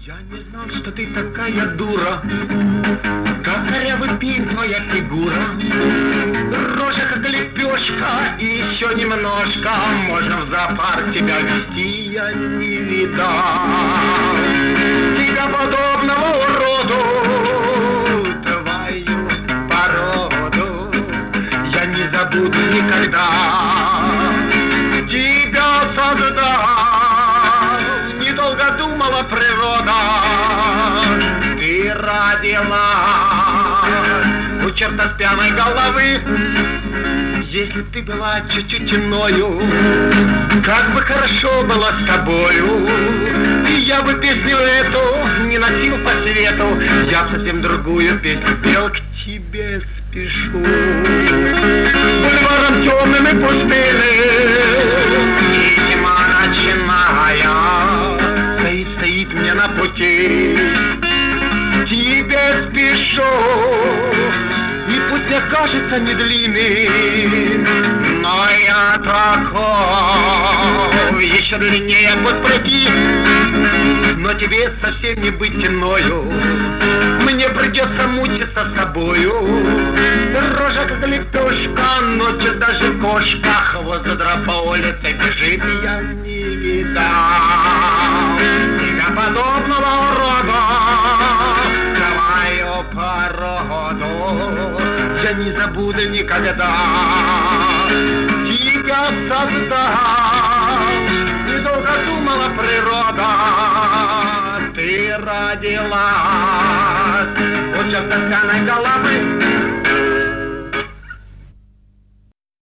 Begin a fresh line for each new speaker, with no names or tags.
Я не знал, что ты такая дура, как корявый пень твоя фигура. Рожа как лепешка, и еще немножко можно в зоопарк тебя вести, я не видал тебя подобного уроду, твою породу я не забуду никогда. Тебя создал, недолго думала природа, ты родилась у черта с пьяной головы. Если б ты была чуть-чуть иною, как бы хорошо было с тобою. И я бы песню эту не носил по свету, я б совсем другую песню пел, к тебе спешу. Бульваром темным и пустынным, и зима ночная стоит мне на пути. К тебе спешу, и путь мне кажется не длинный, но я такой, еще длиннее путь пройти. Но тебе совсем не быть теною, мне придется мучиться с тобою. Рожа как лепешка, ночью даже кошка хвост задрав по улице бежит, я не видал тебя подобного урода, твою породу я не забуду никогда. Тебя создал, недолго думала природа, ты родилась у черта с пьяной головы.